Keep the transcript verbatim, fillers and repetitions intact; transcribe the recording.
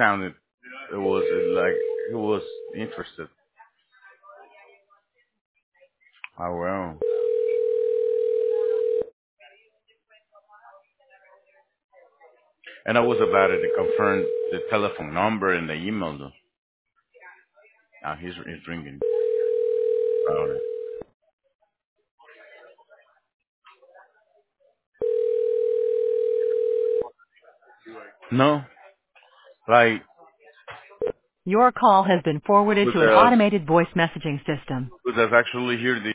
sounded it was uh, like he was interested. Oh well. And I was about to confirm the telephone number and the email though. Now he's he's ringing. Oh, no, like Your call has been forwarded who to an does automated voice messaging system. who does actually hear the